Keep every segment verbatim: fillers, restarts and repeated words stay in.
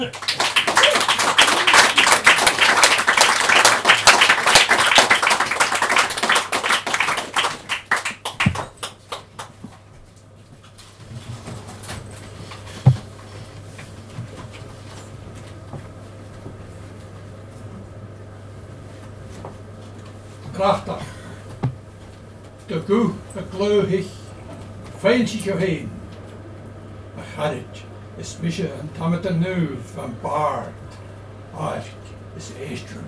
Grachtach, de goe, a gleuhig, fein zich jou heen. A charage is misje en tamet a nu van baard, aark is eestrum.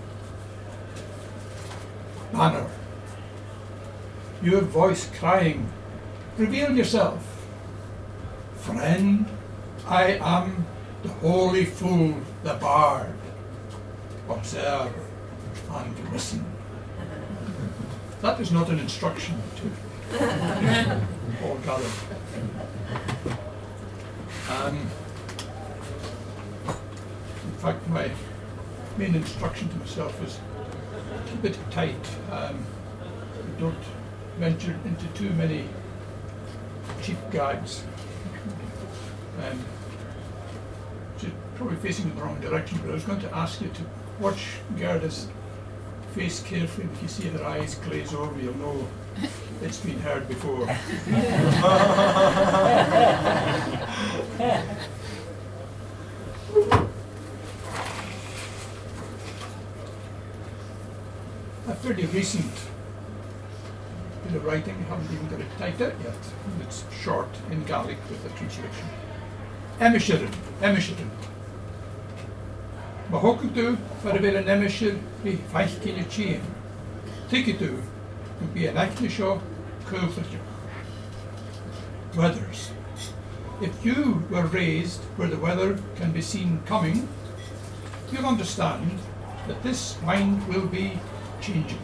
Banner, your voice crying, reveal yourself. Friend, I am the holy fool, the bard. Observe and listen. That is not an instruction to Paul Gallen. Um, in fact, my main instruction to myself is keep it tight. Um, don't venture into too many cheap gags. Um, so you're probably facing in the wrong direction, but I was going to ask you to watch Gerda's face carefully. If you see her eyes glaze over, you'll know it's been heard before. A fairly recent bit of writing, I haven't even got it typed out yet. It's short in Gaelic with a translation. Emishirin, Emishirin. Mahokatu for a bit of Emishir be five in a chain. Ticketoo would be an acne show, curlfitcher. Weathers. If you were raised where the weather can be seen coming, you'll understand that this mind will be changeable.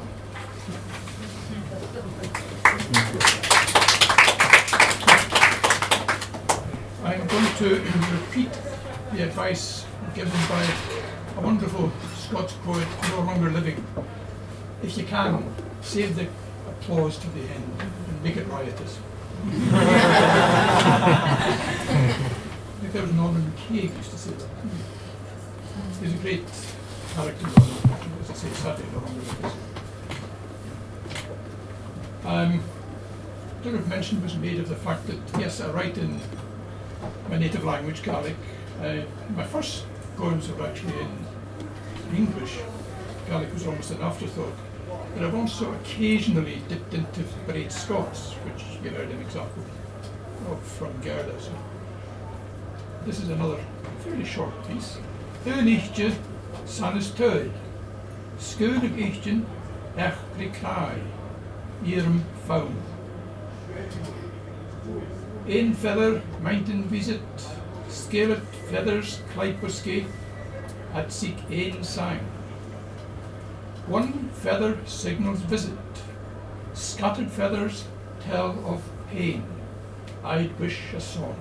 I'm going to repeat the advice given by a wonderful Scots poet no longer living. If you can, save the applause to the end and make it riotous. I think that was Norman McCaig used to say that. He's a great character, as I say, sadly no longer with us. Um, I don't know if mention was made of the fact that, yes, I write in my native language, Gaelic. Uh, my first poems were actually in English. Gaelic was almost an afterthought. But I've also occasionally dipped into Braid Scots, which you heard an example of from Gerda. So this is another fairly short piece. Eunichtje sanis tuid, skuurig ichtjen ech prikai, irum faun. Een feather mountain visit, scalet feathers Clyperscape, at seek een sign. One feather signals visit, scattered feathers tell of pain. I'd wish a song.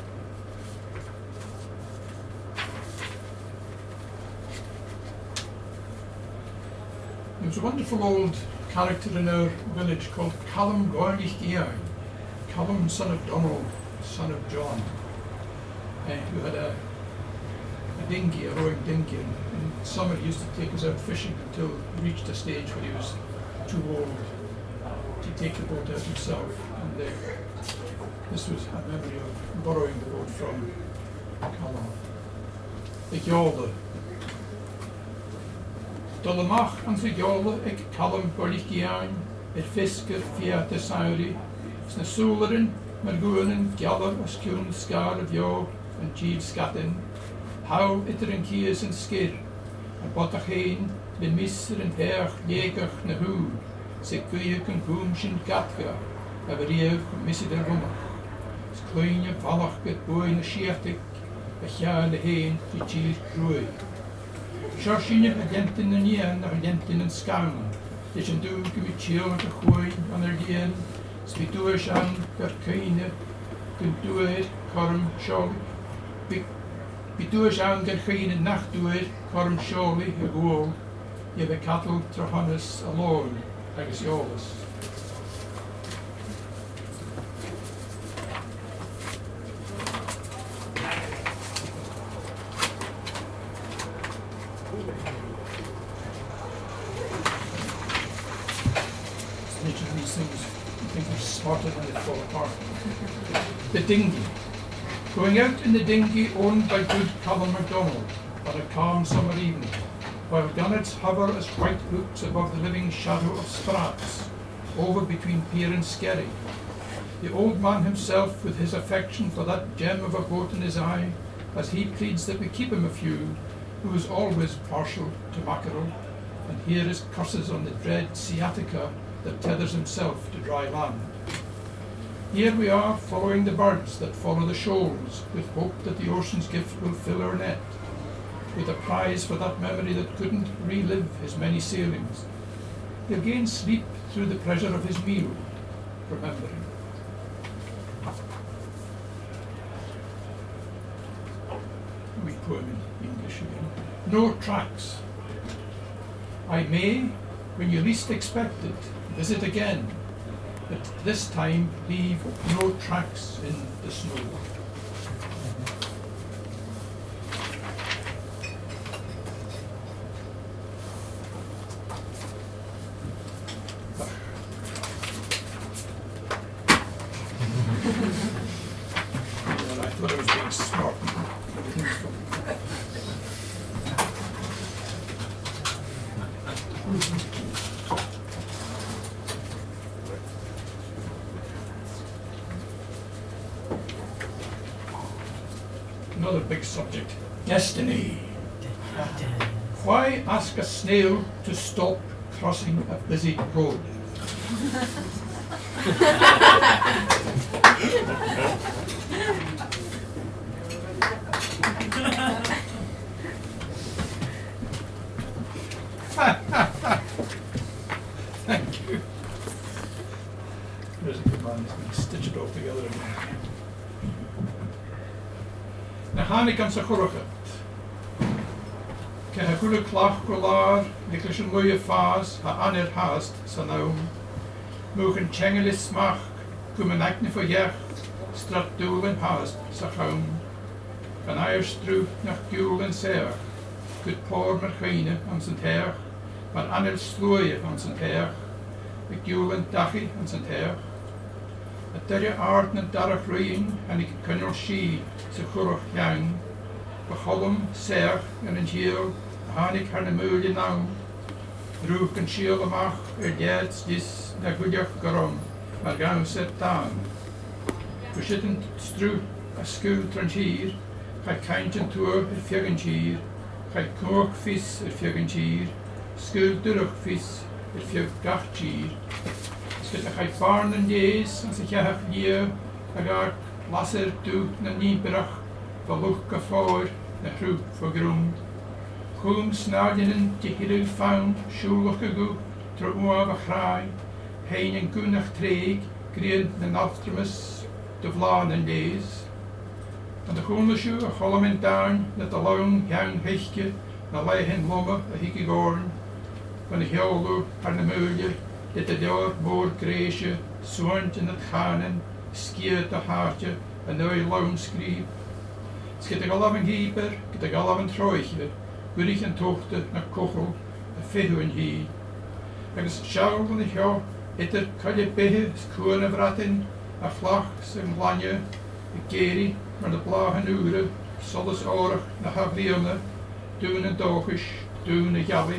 There was a wonderful old character in our village called Callum Gornich Gearn. Callum, son of Donald, son of John, uh, who had a, a dinghy, a rowing dinghy, and in summer he used to take us out fishing until he reached a stage where he was too old to take the boat out himself. And uh, this was a memory of borrowing the boat from Callum. Ik jolde. Dollemach an sy jolde, ik Callum Gornich Gearn, het fisker via de sauri, Sna soelerin, mar goonin, gjallar as kuun scar of yo, and jeev scatin, how itter in kies and skir, and botach heen, the misser and perch, jegach na hood, se kuiek and goomshin gatka, a veriev missid en rumach. Skloinje vallach get boy na sheertik, a chale heen, die jeev groei. Shorshinje a dentin en yen, a dentin en skaun, is een doek met chiel te gooi aan er dien, Spituish an Gerkine, Kuntuir, Korm Sholi, Bituish an Gerkine Nachtuir, Korm Sholi, a goal, ye the cattle Trohanus alone, Agus Yolis. Each of these things, I think, are smarter than they fall apart. The dinghy. Going out in the dinghy owned by good Callum MacDonald on a calm summer evening, while gunnets hover as white hoops above the living shadow of Sprats, over between Pier and Skerry. The old man himself, with his affection for that gem of a boat in his eye, as he pleads that we keep him a few, who is always partial to mackerel, and here his curses on the dread sciatica that tethers himself to dry land. Here we are, following the birds that follow the shoals, with hope that the ocean's gift will fill our net, with a prize for that memory that couldn't relive his many sailings. He'll gain sleep through the pleasure of his meal, remembering. We poem in English again. No tracks. I may, when you least expect it, visit again, but this time leave no tracks in the snow. I thought I was being smart. Another big subject, destiny. Why ask a snail to stop crossing a busy road? Thank you. There's a good man who's going to stitch it all together again. Na hánig an sa chorachat. Ke ha gula clach go lár, niklis an luia fás, ha anir haast sa naum. Múch an tjengelis smach, gum an acne for jech, strat dúl an haast sa chaum. Gan air strú nach gúl an seach, good pór mar chaine an san teach, mar anir slúia an san teach, me gúl an dachi an san teach. A dyria ard na darach rhain, and ik cynnal si sa chwrwch iawn, bacholwm serch yn yn hiel, a hanig har na mwylio nawn, drwch yn siel amach er diad slis na gwydiach garom, mar gawn set dan. Wysiddyn strw a sgwyl tran hir, chai caint yn tŵr er fiegan hir, chai cwch ffys er fiegan hir, sgwyl dyrwch ffys er fieg gach hir. Sgwyl a chai barn yn dies, an sa chiach lia, ag ar laser dŵ na niberach, va lwch a fawr na hrwb fo grwm. Chwm snadin yn dihiryw fawn, siwlwch a gw, tro waf a chrai, hein yn gwnach treg, gryn na naltramus, dy flan yn lees. An de chwm siw a cholom yn darn, na dy lawn iawn heichge, na lai hen loma a higi gorn. Van y hiolw ar na mwylio, dit y dior môr greisje, swant in het chanen, skiet a hartje, a neu lawn skriep. Sgyd y galaf yn hyper, gyda galaf yn troiche, gwyrich yn tochte na cochel, a fehw yn hi. Agus siawl yn y hio, ydyr cael behe sgwyn y fratyn, a flach sy'n glania, y geri, mar na blach yn ure, solus orach na hafliona, dŵn yn dochis, dŵn y jafi.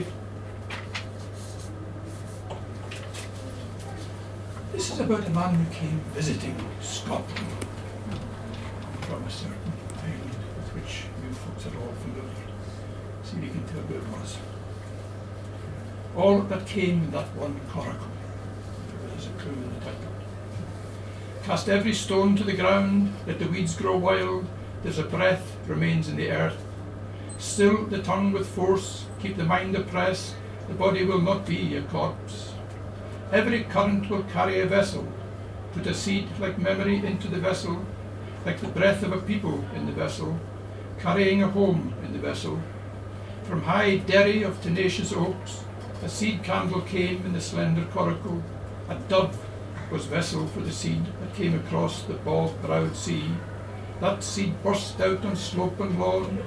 This is about a man who came visiting Scotland from a certain island with which you folks are all familiar. See if you can tell where it was. All that came in that one coracle. There is a clue in the title. Cast every stone to the ground, let the weeds grow wild, there's a breath remains in the earth. Still the tongue with force, keep the mind oppressed, the body will not be a corpse. Every current will carry a vessel, put a seed like memory into the vessel, like the breath of a people in the vessel, carrying a home in the vessel. From high derry of tenacious oaks, a seed candle came in the slender coracle. A dove was vessel for the seed that came across the bald-browed sea. That seed burst out on slope and lawn,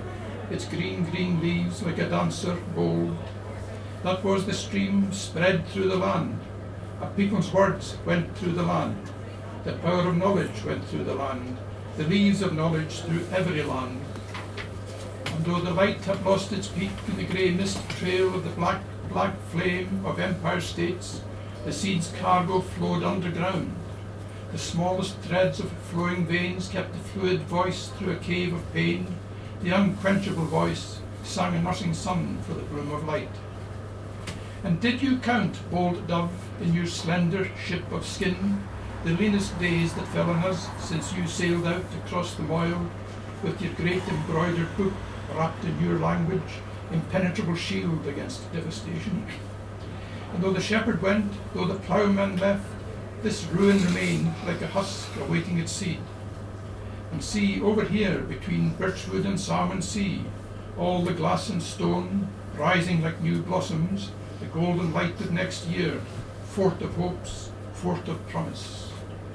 its green, green leaves like a dancer bold. That was the stream spread through the land. A people's words went through the land. The power of knowledge went through the land. The leaves of knowledge through every land. And though the light had lost its peak in the grey mist trail of the black, black flame of empire states, the seed's cargo flowed underground. The smallest threads of flowing veins kept the fluid voice through a cave of pain. The unquenchable voice sang a nursing sun for the bloom of light. And did you count, bold dove, in your slender ship of skin, the leanest days that fell on us since you sailed out across the moil, with your great embroidered book wrapped in your language, impenetrable shield against devastation? And though the shepherd went, though the ploughman left, this ruin remained like a husk awaiting its seed. And see, over here, between Birchwood and Salmon Sea, all the glass and stone, rising like new blossoms, the golden light of next year, fort of hopes, fort of promise.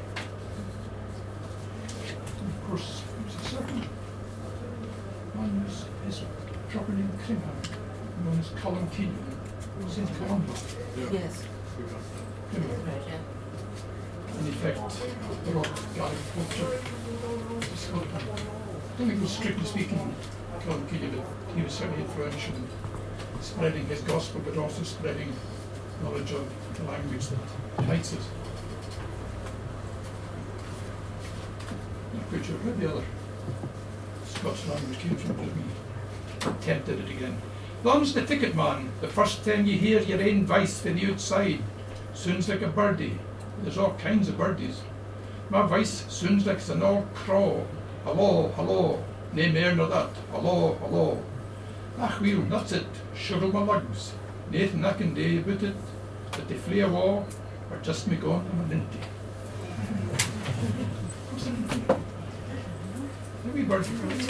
And of course, there's a certain man is, is proper name Cringham, known as Colin Keegan, Saint Columba. Yes. Cringham. In effect, the rock Gaelic culture of Scotland. I don't think it was strictly speaking Colin Keegan, but he was certainly influential in spreading his gospel, but also spreading knowledge of the language that unites us. I'm not quite sure where the other Scots language came from, but we attempted it again. Them's the ticket man, the first time you hear your own voice from the outside. Sounds like a birdie. There's all kinds of birdies. My voice sounds like an old crow. Hello, hello, nae mair nor that. Hello, hello. Ach weel, that's it. Shuggle my legs. Naething I can do about it, but they flee awa or just me gone and my linty. What's that? A wee bird.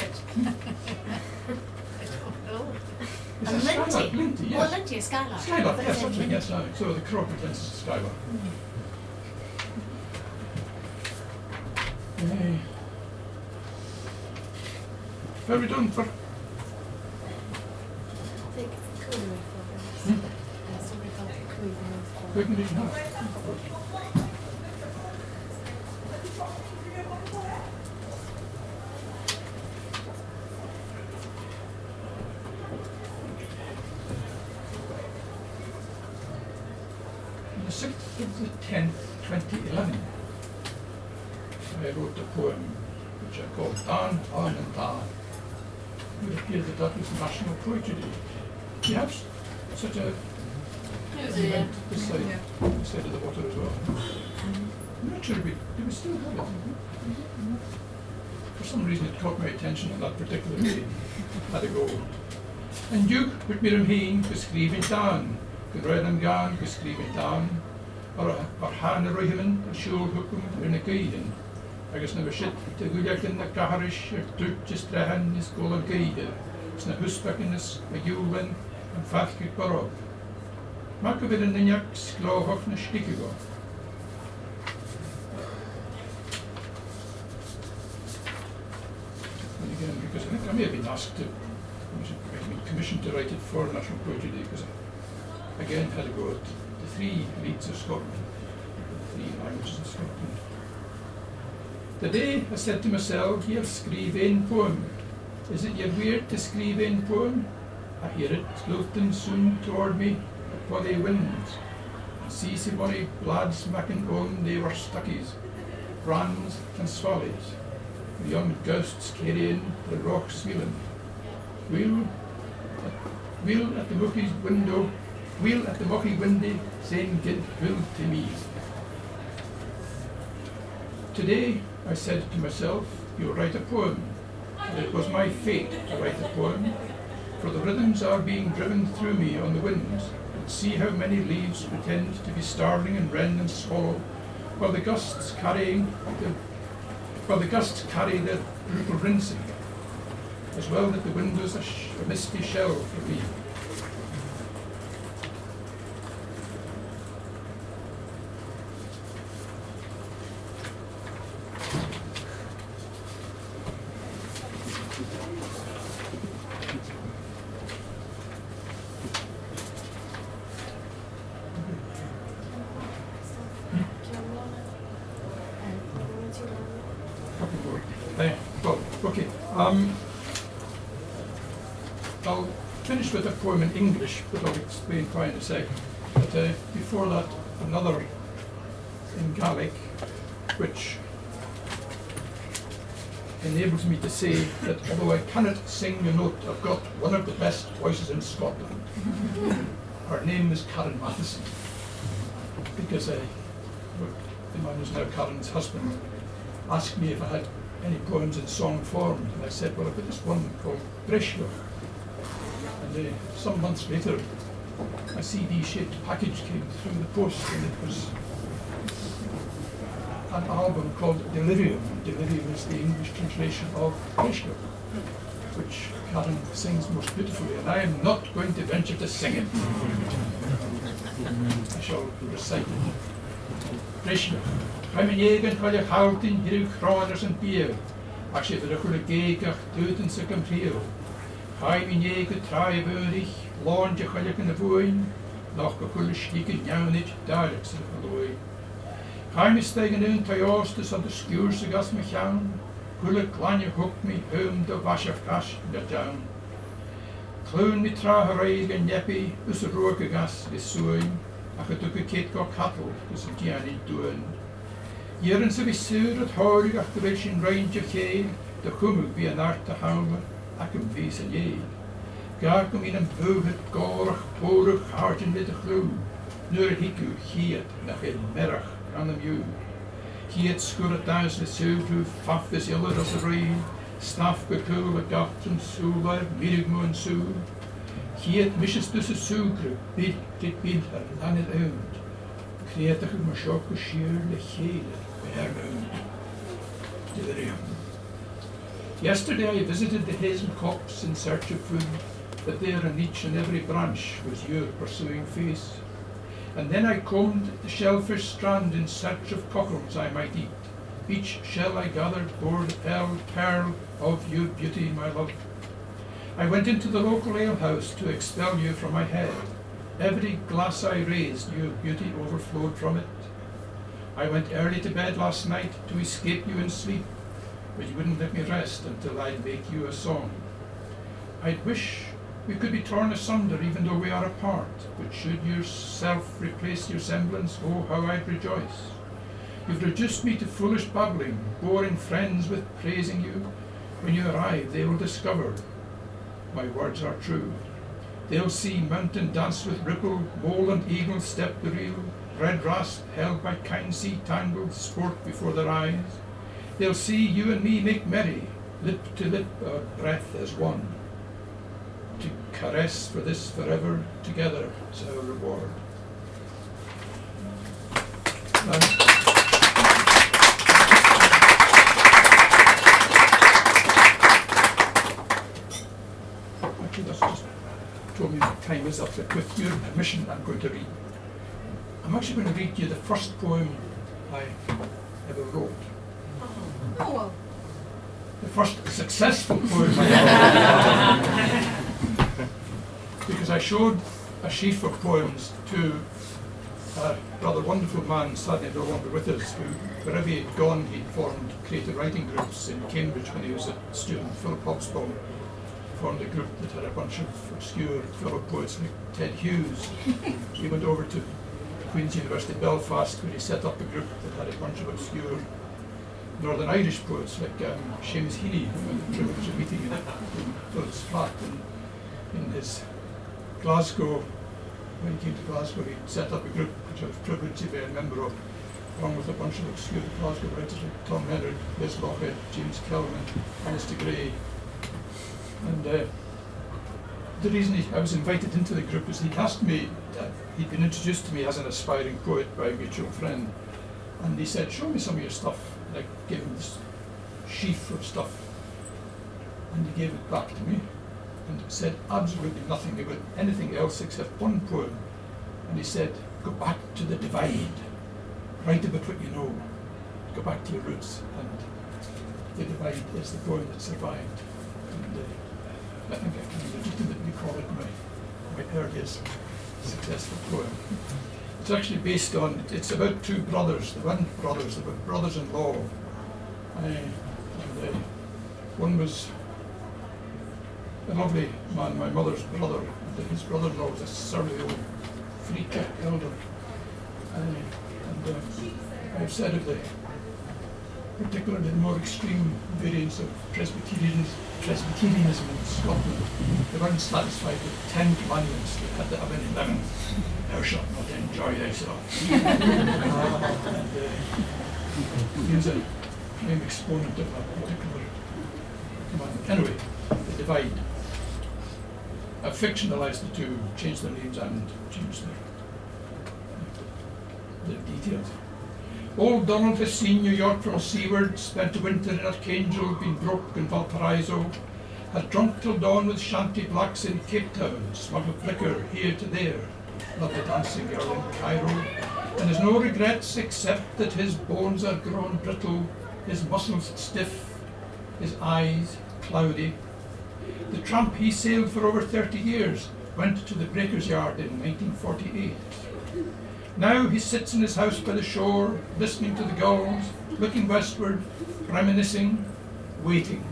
Is A it linty. skylark? Linty, yes. Oh, linty, a skylark. Skylark, yes, that's right, yes, now. So the crow pretends it's a skylark. Uh, where are we done for? Take Cooler for Hmm? uh, somebody called Cooler We can do that. On the sixth of the tenth, twenty eleven, I wrote a poem which I called Dan, An and Dan. It would appear that that was National Poetry Day. Do you have s- such a event this side, this side of the water as well? I'm not sure we, do we still have it? For some reason it caught my attention on that particular day. Had to go. And Duke put me in heen beskriven dan, gedreid am gaan beskriven dan, or or han roi him a shul hukum in a gaiden. Agus na shit te gudak in the kaharish druk just trehan is gola gaide. Sna husbekenis a julwen and fathkik barog. Maken we de ninjak sklohof na stikigo. And again, because I think I may have been asked to, I've been commissioned to write it for National Poetry Day, because I again had to go at the three leads of Scotland, the three languages of Scotland. The day I said to myself, here skrive een poem. Is it yet weird to skrive een poem? I hear it floating soon toward me upon the winds. And see see bonny lads making on they were stuckies, brans and swallies. The young ghosts carrying the rocks wheeling. Wheel, wheel at the mucky's window, wheel at the mucky windy, saying good will to me. Today I said to myself, you'll write a poem. And it was my fate to write a poem, for the rhythms are being driven through me on the winds, and see how many leaves pretend to be starling and wren and swallow, while the gusts carrying the while the gusts carry their brutal rinsing, as well that the windows a, sh a misty shell for me. Um, I'll finish with a poem in English, but I'll explain why in a second. But uh, before that, another in Gaelic, which enables me to say that although I cannot sing a note, I've got one of the best voices in Scotland. Her name is Karen Matheson, because uh, the man who's now Karen's husband asked me if I had any poems in song form, and I said, well, I've got this one called Breshlo. And uh, some months later, a C D-shaped package came through the post, and it was an album called Delirium. Delirium is the English translation of Breshlo, which Karen sings most beautifully, and I am not going to venture to sing it. I shall recite it. Breshlo. I'm in Egan, while you're holding here, crawlers and beer. Actually, the little gay, doing so compare. I'm in Egan, try burich, launch a hulk in the void, noch a hull sticken, yawnage, dialects of the loy. I'm staying in Toyostas on the skewers of gas mechan, hull clanny hook me home the wash of cash in the town. Clown me tra haraig and yeppy, us a rook of gas is suing, ach a took a kid got cattle, is a gianni doing. Jeren se vi sur at horig ach the rich in range of hay, the humug be an art to hammer, ac yn fys yn ie. Gar gym un yn bwyd gorach, porach, hartin with a chlw, nur a hicw, hiad, nach ein merach, gan am yw. Hiad sgur a daus le sŵrw, faffus iller as a rain, staff gacwl a gartyn sŵlair, mirig mw yn sŵr. Hiad misys dus a sŵgrw, byd dit byd ar lanydd awnd. Creatach yw ma sioc o sier le cheile, beher awnd. Delirium. Yesterday I visited the hazel copse in search of food, but there in each and every branch was your pursuing face. And then I combed the shellfish strand in search of cockles I might eat. Each shell I gathered bore the pearl, pearl of your beauty, my love. I went into the local alehouse to expel you from my head. Every glass I raised, your beauty overflowed from it. I went early to bed last night to escape you in sleep, but you wouldn't let me rest until I'd make you a song. I'd wish we could be torn asunder even though we are apart, but should yourself replace your semblance, oh, how I'd rejoice. You've reduced me to foolish babbling, boring friends with praising you. When you arrive, they will discover my words are true. They'll see mountain dance with ripple, mole and eagle step the reel, red rasp held by kind sea tangled sport before their eyes. They'll see you and me make merry, lip to lip, our breath as one. To caress for this forever together is our reward. Um, actually, that's just told me the time is up, but with your permission, I'm going to read. I'm actually going to read you the first poem I ever wrote. Oh, well. The first successful poem I ever wrote. Because I showed a sheaf of poems to a rather wonderful man, sadly no longer with us, who, wherever he'd gone, he'd formed creative writing groups. In Cambridge, when he was a student, Philip Hobsbawm formed a group that had a bunch of obscure fellow poets like Ted Hughes. He went over to Queen's University Belfast, where he set up a group that had a bunch of obscure Northern Irish poets like um, Seamus Heaney, who had the privilege of meeting in, in Philip's flat. And in his Glasgow, when he came to Glasgow, he set up a group which I was privileged to be a member of, along with a bunch of obscure Glasgow writers like Tom Leonard, Liz Lochhead, James Kelvin, Alistair Gray. And uh, the reason he, I was invited into the group was he'd asked me, uh, he'd been introduced to me as an aspiring poet by a mutual friend, and he said, show me some of your stuff. And I gave him this sheaf of stuff, and he gave it back to me, and said absolutely nothing about anything else except one poem. And he said, go back to the divide, write about what you know, go back to your roots. And The Divide is the poem that survived. And uh, I think I can legitimately call it my, my earliest successful poem. It's actually based on, it's about two brothers, the one brothers, they were brothers-in-law. Uh, and uh, one was a lovely man, my mother's brother, his brother-in-law was a surly old free kick elder. Uh, and uh, I've said of the particularly the more extreme variants of Presbyterianism, Presbyterianism in Scotland, they weren't satisfied with ten commandments, they had to have an eleventh. Thou shalt not enjoy thyself. and uh, he was a prime exponent of that particular commandment. Anyway, the divide. I've fictionalised the two, changed their names and changed their, their details. Old Donald has seen New York from seaward, spent a winter in Archangel, been broke in Valparaiso, had drunk till dawn with shanty blacks in Cape Town, smuggled liquor here to there, loved a dancing girl in Cairo, and has no regrets except that his bones are grown brittle, his muscles stiff, his eyes cloudy. The tramp he sailed for over thirty years went to the Breakers' Yard in nineteen forty-eight. Now he sits in his house by the shore, listening to the gulls, looking westward, reminiscing, waiting.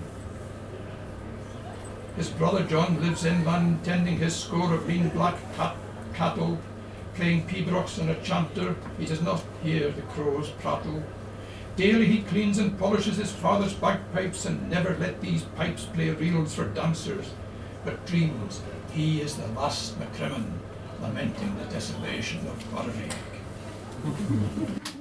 His brother John lives inland, tending his score of lean black cat cattle, playing pibrochs on a chanter. He does not hear the crows prattle. Daily he cleans and polishes his father's bagpipes, and never let these pipes play reels for dancers, but dreams he is the last MacCrimmon, lamenting the desolation of Glenveigh.